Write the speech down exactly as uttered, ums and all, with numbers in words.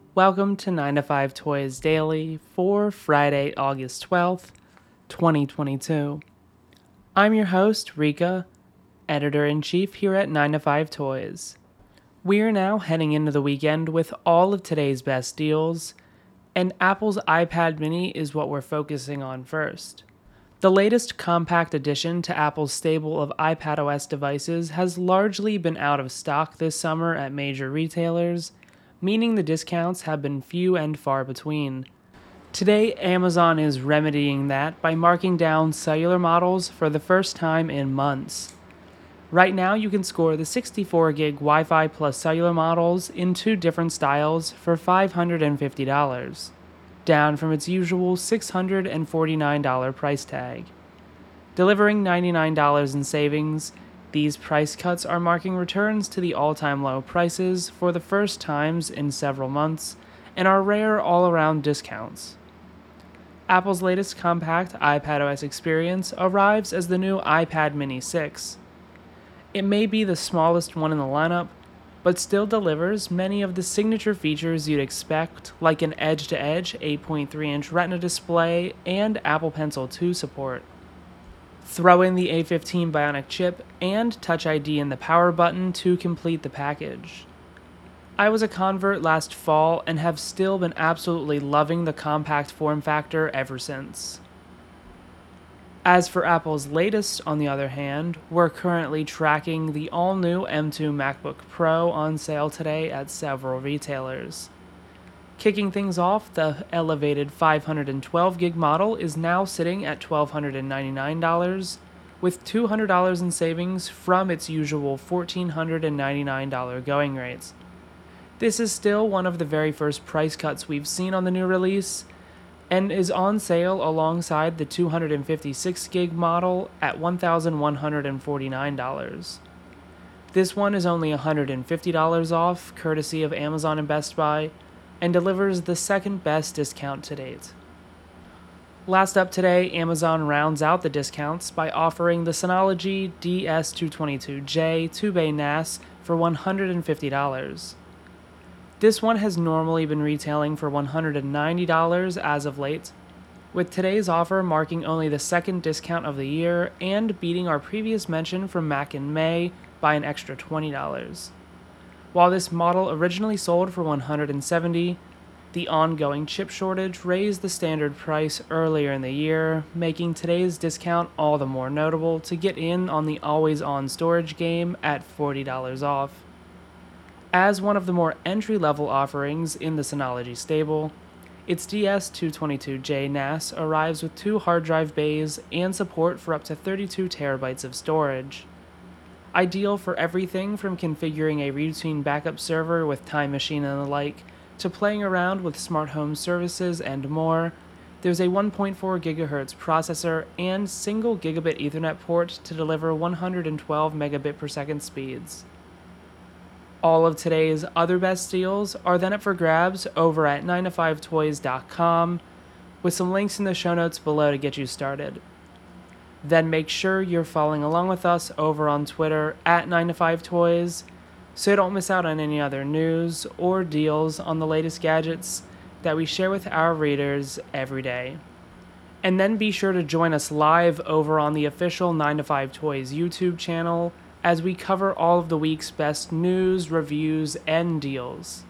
Welcome to nine to five Toys Daily for Friday, August twelfth, twenty twenty-two. I'm your host, Rika, editor-in-chief here at nine to five Toys. We are now heading into the weekend with all of today's best deals, and Apple's iPad mini is what we're focusing on first. The latest compact addition to Apple's stable of iPadOS devices has largely been out of stock this summer at major retailers, meaning the discounts have been few and far between. Today, Amazon is remedying that by marking down cellular models for the first time in months. Right now, you can score the sixty-four gig Wi-Fi plus cellular models in two different styles for five hundred fifty dollars, down from its usual six hundred forty-nine dollars price tag. Delivering ninety-nine dollars in savings, these price cuts are marking returns to the all-time low prices for the first times in several months and are rare all-around discounts. Apple's latest compact iPadOS experience arrives as the new iPad mini six. It may be the smallest one in the lineup, but still delivers many of the signature features you'd expect, like an edge-to-edge eight point three inch Retina display and Apple Pencil two support. Throw in the A fifteen Bionic chip and Touch I D in the power button to complete the package. I was a convert last fall and have still been absolutely loving the compact form factor ever since. As for Apple's latest, on the other hand, we're currently tracking the all-new M two MacBook Pro on sale today at several retailers. Kicking things off, the elevated five hundred twelve gig model is now sitting at one thousand two hundred ninety-nine dollars, with two hundred dollars in savings from its usual one thousand four hundred ninety-nine dollars going rates. This is still one of the very first price cuts we've seen on the new release, and is on sale alongside the two hundred fifty-six gig model at one thousand one hundred forty-nine dollars. This one is only one hundred fifty dollars off, courtesy of Amazon and Best Buy, and delivers the second best discount to date. Last up today, Amazon rounds out the discounts by offering the Synology D S two twenty-two J two-bay N A S for one hundred fifty dollars. This one has normally been retailing for one hundred ninety dollars as of late, with today's offer marking only the second discount of the year and beating our previous mention from Mac in May by an extra twenty dollars. While this model originally sold for one hundred seventy dollars, the ongoing chip shortage raised the standard price earlier in the year, making today's discount all the more notable to get in on the always-on storage game at forty dollars off. As one of the more entry-level offerings in the Synology stable, its D S two twenty-two J N A S arrives with two hard drive bays and support for up to thirty-two terabytes of storage. Ideal for everything from configuring a routine backup server with Time Machine and the like, to playing around with smart home services and more, there's a one point four gigahertz processor and single gigabit Ethernet port to deliver one hundred twelve megabit per second speeds. All of today's other best deals are then up for grabs over at nine to five toys dot com, with some links in the show notes below to get you started. Then make sure you're following along with us over on Twitter at nine to five toys, so you don't miss out on any other news or deals on the latest gadgets that we share with our readers every day. And then be sure to join us live over on the official nine to five Toys YouTube channel as we cover all of the week's best news, reviews, and deals.